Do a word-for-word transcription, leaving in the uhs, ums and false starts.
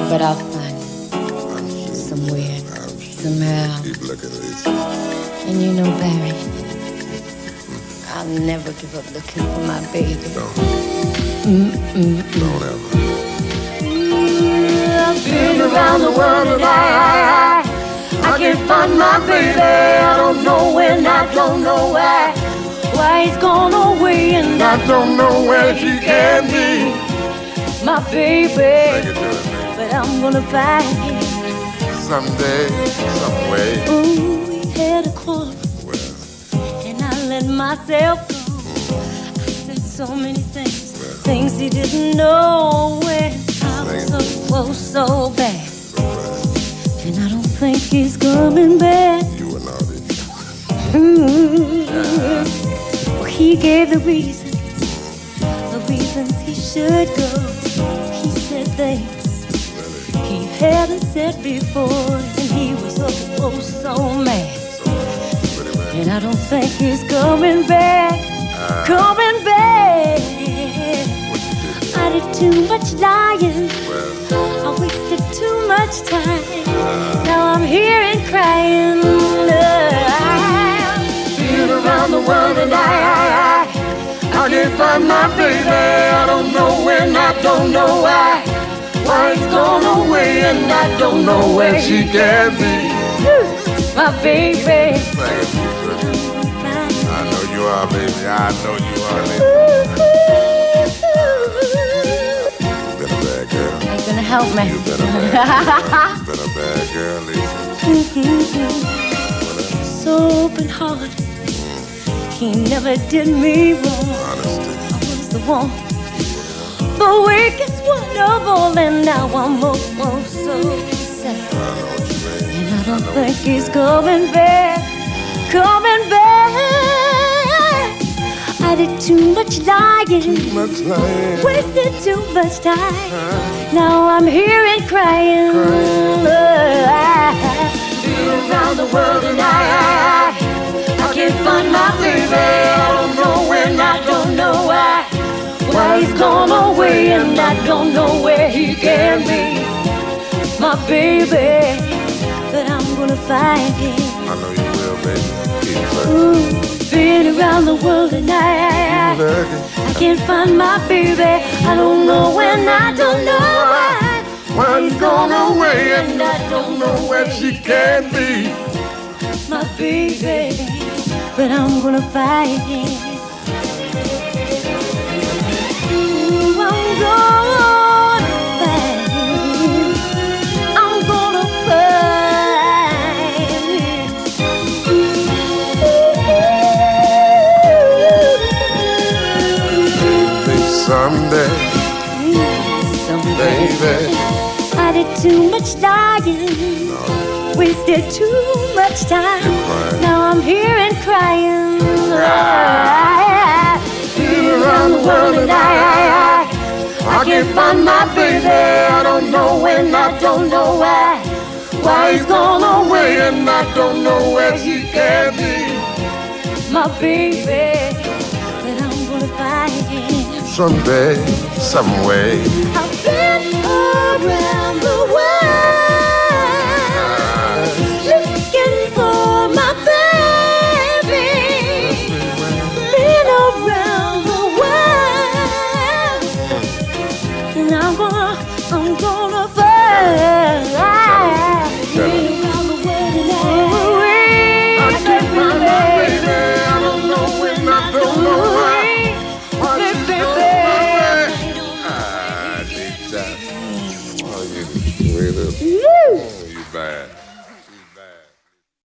But I'll find him somewhere, somehow. Keep looking, Lisa. And you know, Barry, I'll never give up looking for my baby. Don't. Mm-mm. Don't ever. I've been around the world and I, I, I, I can't find my baby. I don't know when, I don't know why. Why he's gone away and I don't know where he can be. My baby, but I'm gonna find him someday, some way. Ooh, we had a quarrel, well, and I let myself go. mm. I said so many things, well, things he didn't know. When I was so close, so bad, so bad. and I don't think he's coming back. You were naughty. Mm-hmm. Well, he gave the reasons, the reasons he should go. He said things Really? he hadn't said before, and he was so, oh, so mad. So pretty bad. And I don't think he's coming back, Uh, coming back. what you did there? I did too much lying, Well, I wasted too much time. uh, Now I'm here and crying. I've been around the world and I, I, I, I can't find my baby. I don't know when, I don't know why. Why he's gone away and I don't know where she can be. My baby. thank you, Lisa. I know you are, baby. I know you are, Lisa. You've been a bad girl. You're gonna help me. You've been a bad girl. You've been a bad girl, Lisa. Whatever. So open heart. He never did me wrong. Honesty. I was the one, the weakest one of all, and now I'm almost so sad. I know what you mean. And I don't know think what you he's mean. coming back, coming back. I did too much lying, Much lying. wasted too much time. Huh? Now I'm here and crying. I've been around the world and I, I, I, I can't find my baby. I don't know when, I don't know why. Why he's gone away and I don't know where he can be. My baby, but I'm gonna find him. I know you will, baby. Keep looking. Ooh, been around the world and I, I, Keep I, looking. I can't find my baby. I don't know when, I don't know why. Why he's gone away and I don't know where she can be. My baby, but I'm gonna find him. Ooh, I'm gonna find him. I'm gonna find him. Maybe someday, Someday, baby. I did too much lying, No, wasted too much time. you're crying. Now I'm here and crying. Been around the world and I, I, I, I can't find my baby. I don't know when, I don't know why. Why he's gone away and I don't know where he can be. My baby, but I'm gonna find him. Someday, some way. I've been around the world looking for my baby. Been around the world, and I'm gonna, I'm gonna find. Been around the world and I, I can't find my baby. I don't know when, I don't know why. Why she's gone away. Ah, deep down. Oh, you really, oh, you bad.